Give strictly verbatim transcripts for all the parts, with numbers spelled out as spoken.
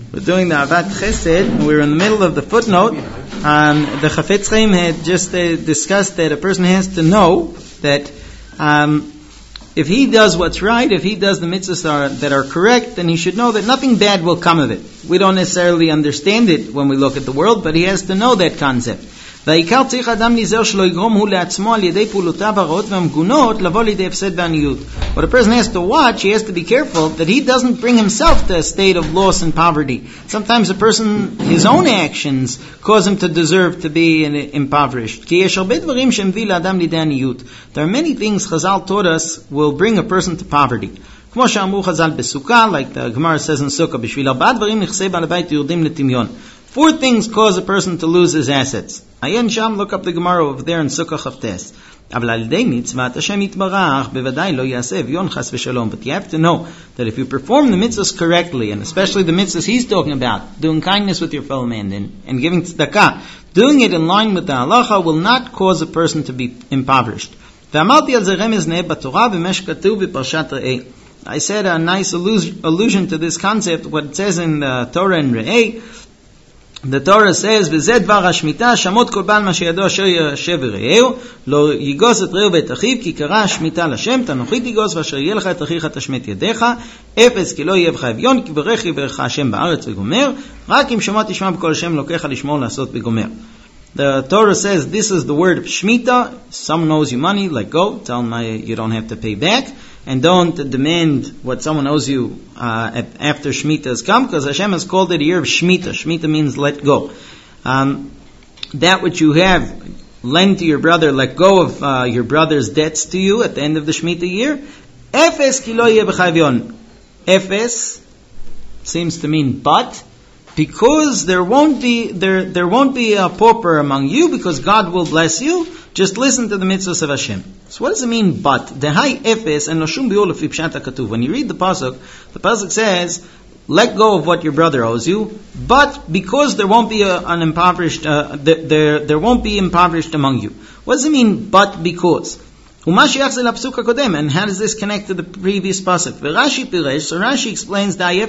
We're doing the Avat Chesed, and we're in the middle of the footnote. Um, the Chafetz Chaim had just uh, discussed that a person has to know that um, if he does what's right, if he does the mitzvahs that are, that are correct, then he should know that nothing bad will come of it. We don't necessarily understand it when we look at the world, but he has to know that concept. והעיקר צריך אדם להיזהר שלא יגרום הוא לעצמו על ידי פעולותיו הרעות והמגונות לבוא לידי הפסד בעניות. What a person has to watch, he has to be careful that he doesn't bring himself to a state of loss and poverty. Sometimes a person, his own actions cause him to deserve to be impoverished. כי יש הרבה דברים שמביא לאדם לידי עניות. There are many things Chazal taught us will bring a person to poverty. כמו שאמרו חז"ל בסוכה, like the Gemara says in Sukkah, בשביל ארבעה דברים נכסי בעל הבית יורדים לטמיון. Four things cause a person to lose his assets. Ayin Sham, look up the Gemara over there in Sukkah Chavtes. אבל על ידי מצוות השם יתברך, בוודאי לא יעשה אביון חס ושלום. But you have to know that if you perform the mitzvahs correctly, and especially the mitzvahs he's talking about, doing kindness with your fellow man and, and giving tzedakah, doing it in line with the halacha will not cause a person to be impoverished. ואמרתי על זה רמז נאה בתורה ומה שכתוב בפרשת ראה. I said a nice allusion to this concept, what it says in the Torah in Re'eh. The Torah says, וזה דבר השמיטה, שמות כל בעל מה שידו אשר ישב ורעהו, לא יגוס את רעהו ואת אחיו, כי קרא השמיטה לשם, תנוחי תגוס, ואשר יהיה לך את אחיך תשמט ידיך, אפס, כי לא יהיה בך אביון, כי ברך יברך השם בארץ וגומר, רק אם שמות תשמע בכל השם לוקח לשמור לעשות וגומר. The Torah says, this is the word of Shemitah. Someone owes you money, let go, tell them you don't have to pay back. And don't demand what someone owes you uh, after Shemitah has come, because Hashem has called it a year of Shemitah. Shemitah means let go. Um, that which you have, lend to your brother, let go of uh, your brother's debts to you at the end of the Shemitah year. Efes ki lo yeh b'cha avion. Efes seems to mean but, because there won't be there there won't be a pauper among you, because God will bless you. Just listen to the mitzvahs of Hashem. So what does it mean, but? Dehai efes and lo shum biur lefi pshat hakatuv. When you read the pasuk, the pasuk says, let go of what your brother owes you, but because there won't be a, an impoverished, uh, there there won't be impoverished among you. What does it mean, but because? And how does this connect to the previous pasuk? Rashi piresh. So Rashi explains that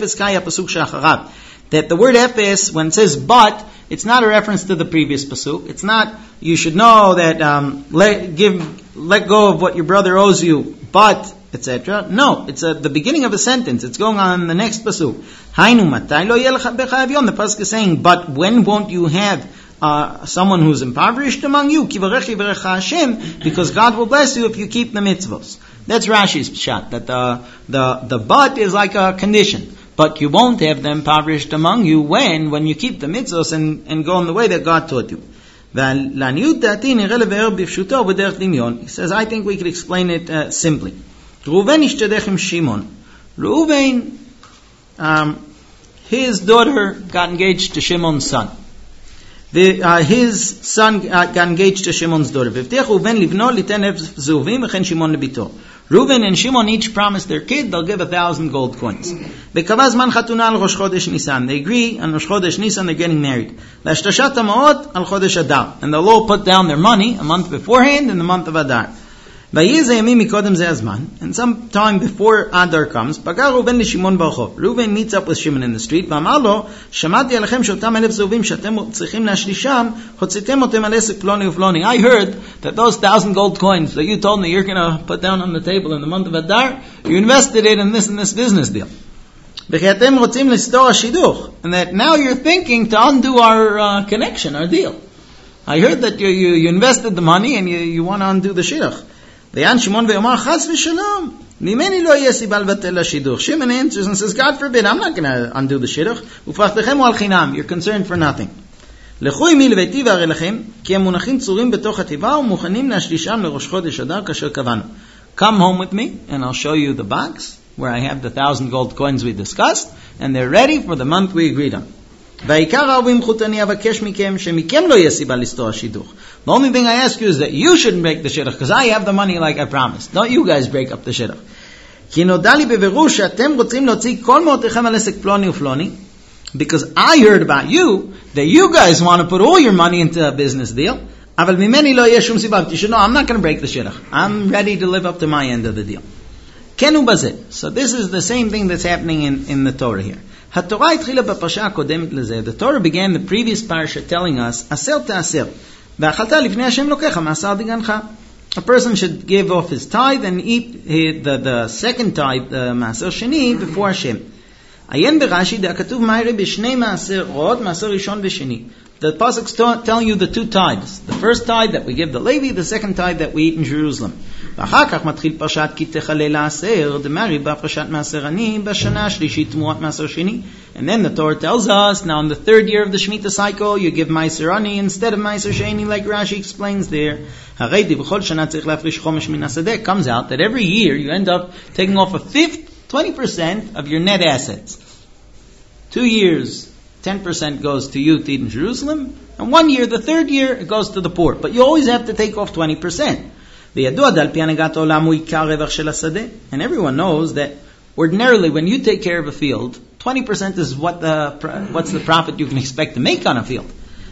the word efes, when it says but, it's not a reference to the previous pasuk. It's not, you should know that um, let give let go of what your brother owes you, but et cetera. No, it's at the beginning of a sentence. It's going on in the next pasuk. Hainu matai lo yeh lecha becha avion. The pasuk is saying, but when won't you have uh, someone who's impoverished among you? Ki varech yivarech Hashem, because God will bless you if you keep the mitzvos. That's Rashi's pshat. That the the the but is like a condition. But you won't have them impoverished among you when, when you keep the mitzvahs and, and go in the way that God taught you. He says, I think we could explain it uh, simply. Reuven ishtadech im Shimon. Reuven, um, his daughter got engaged to Shimon's son. The, uh, his son uh, got engaged to Shimon's daughter. Reuven and Shimon each promised their kid they'll give a thousand gold coins. They agree on Rosh Chodesh Nisan they're getting married. And they'll all put down their money a month beforehand in the month of Adar. And some time before Adar comes, Reuven meets up with Shimon in the street. I heard that those thousand gold coins that you told me you're going to put down on the table in the month of Adar, you invested it in this and this business deal. And that now you're thinking to undo our uh, connection, our deal. I heard that you, you, you invested the money and you, you want to undo the shidduch. Shimon answers and says, God forbid, I'm not going to undo the shidduch. You're concerned for nothing. Come home with me and I'll show you the box where I have the thousand gold coins we discussed, and they're ready for the month we agreed on. The only thing I ask you is that you shouldn't break the shidduch, because I have the money like I promised. Don't you guys break up the shidduch. Because I heard about you, that you guys want to put all your money into a business deal. You should know, I'm not going to break the shidduch. I'm ready to live up to my end of the deal. So this is the same thing that's happening in, in the Torah here. התורה התחילה בפרשה הקודמת לזה. The Torah began the previous parsha telling us, עשר תעשר, ואכלת לפני השם לוקחה, מעשר דגנך. A person should give off his tithe and eat the, the, the second tithe, the מעשר שני, before השם. עיין ברש"י, דהכתוב מהרי בשני מעשרות, מעשר ראשון ושני. The pasuk's telling you the two tithes. The first tithe that we give the Levi, the second tithe that we eat in Jerusalem. ואחר כך מתחיל פרשת כי תחלל לעשר, דמרי בפרשת מעשר עני, בשנה השלישית תמורת מעשר שני. And then the Torah tells us, now in the third year of the Shemitah cycle, you give מעשר עני instead of מעשר שני, like Rashi explains there. הרי די בכל שנה צריך להפריש חומש מן השדה. Comes out that every year you end up taking off a fifth, twenty percent of your net assets. Two years, ten percent goes to you to eat in Jerusalem, and one year, the third year, it goes to the poor. But you always have to take off twenty percent. And everyone knows that ordinarily when you take care of a field, twenty percent is what the what's the profit you can expect to make on a field.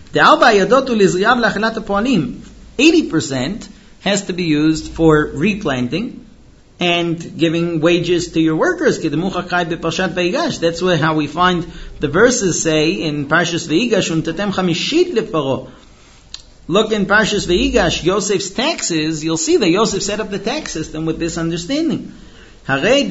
eighty percent has to be used for replanting and giving wages to your workers. That's where, how we find the verses say in Parshas Veigash, Untatem chamishit leparo. Look in Parshas Veigash, Yosef's taxes, you'll see that Yosef set up the tax system with this understanding. I'm sorry.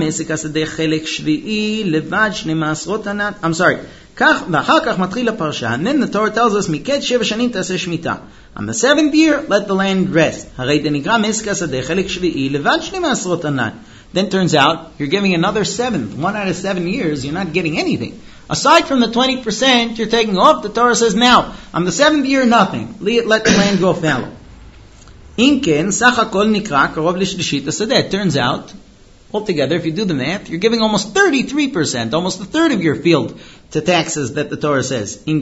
כך, ואחר כך מתחיל הפרשה, and then the Torah tells us, מקץ שבע שנים תעשה שמיטה. On the seventh year, let the land rest. הרי דנגרע מעסק השדה, חלק שביעי, לבד שנים עשרות ענן. Then turns out, you're giving another seventh. One out of seven years, you're not getting anything. Aside from the twenty percent you're taking off, the Torah says, now, on the seventh year, nothing. Let the land go fallow. אם כן, סך הכל נקרא קרוב לשלישית השדה. It turns out, altogether, if you do the math, you're giving almost thirty-three percent, almost a third of your field to taxes that the Torah says. So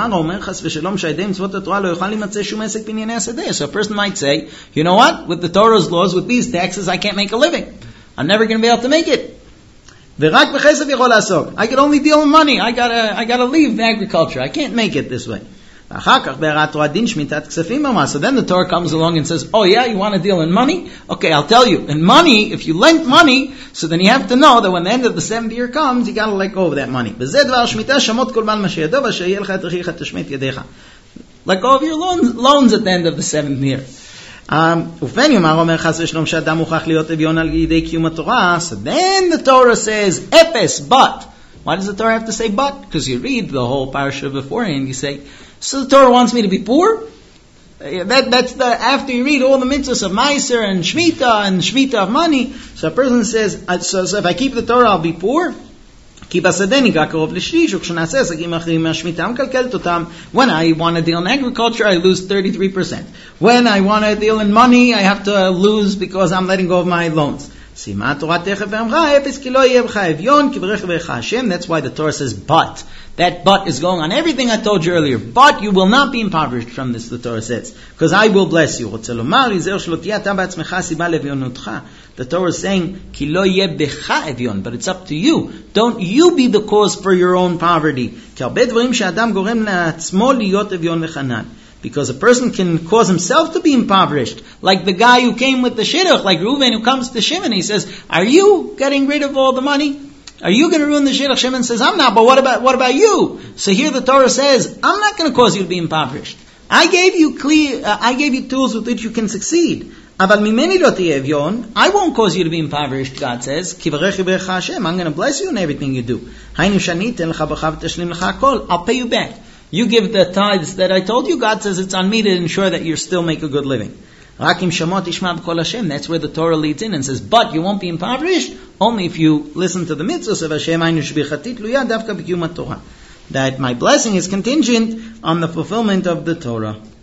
a person might say, you know what? With the Torah's laws, with these taxes, I can't make a living. I'm never going to be able to make it. I can only deal in money. I gotta, I gotta leave agriculture. I can't make it this way. So then the Torah comes along and says, oh yeah, you want to deal in money? Okay, I'll tell you. In money, if you lent money, so then you have to know that when the end of the seventh year comes, you got to let go of that money. Let go of your loans, loans at the end of the seventh year. Um, so then the Torah says, Epes, but. Why does the Torah have to say but? Because you read the whole parasha beforehand, you say, so the Torah wants me to be poor? That, that's the, after you read all the mitzvahs of Meiser and Shemitah and Shemitah of money, so a person says, so, so if I keep the Torah, I'll be poor? When I want to deal in agriculture, I lose thirty-three percent. When I want to deal in money, I have to lose because I'm letting go of my loans. That's why the Torah says, but. That but is going on everything I told you earlier. But you will not be impoverished from this, the Torah says. Because I will bless you. The Torah is saying, but it's up to you. Don't you be the cause for your own poverty. Because a person can cause himself to be impoverished. Like the guy who came with the shidduch, like Reuven who comes to Shimon, he says, are you getting rid of all the money? Are you going to ruin the shidduch? Shimon says, I'm not, but what about, what about you? So here the Torah says, I'm not going to cause you to be impoverished. I gave you clear, uh, I gave you tools with which you can succeed. I won't cause you to be impoverished, God says. I'm going to bless you in everything you do. I'll pay you back. You give the tithes that I told you, God says it's on me to ensure that you still make a good living. That's where the Torah leads in and says, but you won't be impoverished only if you listen to the mitzvahs of Hashem. That my blessing is contingent on the fulfillment of the Torah.